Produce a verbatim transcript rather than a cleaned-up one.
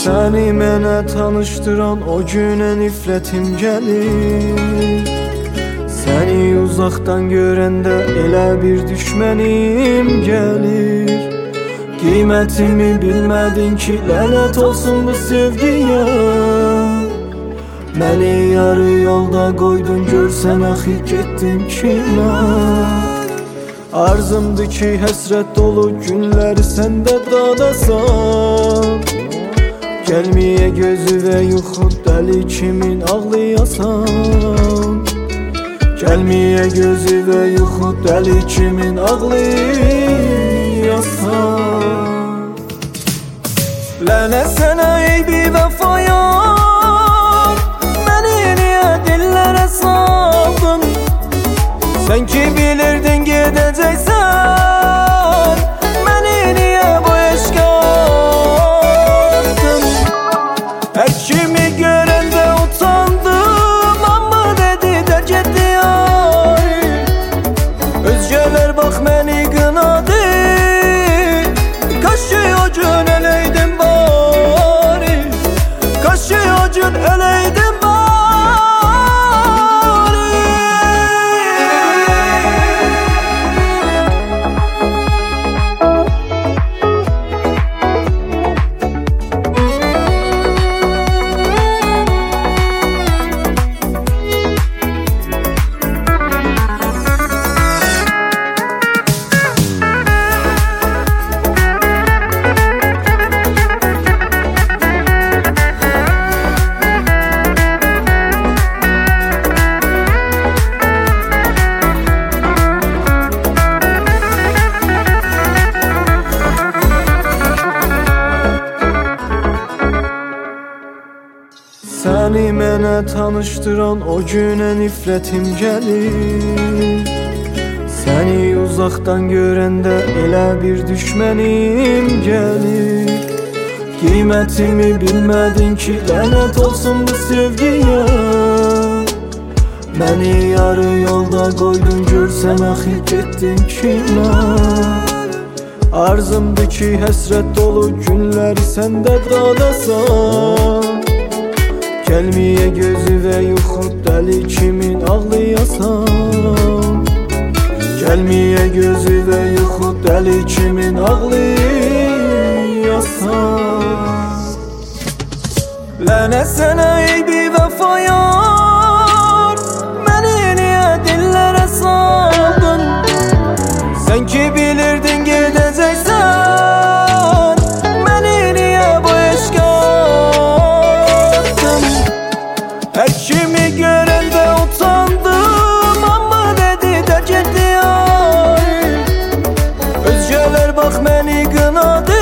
Səni mənə tanışdıran o günə nifrətim gəlir. Səni uzaqdan görəndə elə bir düşmənim gəlir. Qiymətimi bilmədin ki, lənət olsun bu sevgiyə. Məni yarı yolda qoydun, görsən axı getdin kimə. Arzımdır ki, həsrət dolu günləri səndə dadasan. Gəlməyə gözü və yuxu dəli kimin ağlayasan. Gəlməyə gözü və yuxu dəli kimin ağlayasan. Lənət sənə eybi vəfaya, məni niyə dillərə saldın? Sən ki bilirdin gedəcəksən, məni niyə bu eşqə atdın? Hər kimi görəndə utandım, amma dedi də getdi ay. Özgələr bax məni qınadı, kaş ki o gün öləydim bari, kaş ki o gün öləydim bari. Səni mənə tanışdıran o günə nifrətim gəlir. Səni uzaqdan görəndə elə bir düşmənim gəlir. Qiymətimi bilmədin ki, lənət olsun bu sevgiyə. Məni yarı yolda qoydun, görsən axı getdin kimə. Arzımdır ki, həsrət dolu günləri səndə dadasan. Gəlməyə gözü və yuxu dəli kimin ağlayasan. Gəlməyə gözü və yuxu dəli kimin ağlayasan. Lənət sənə eybi vəfaya, məni niyə dillərə saldın? Sən ki bilirdin gedəcəksən, məni niyə bu eşqə atdın? Hər kimi görəndə utandım, amma dedi də getdi ay. Özgələr bax məni qınadı,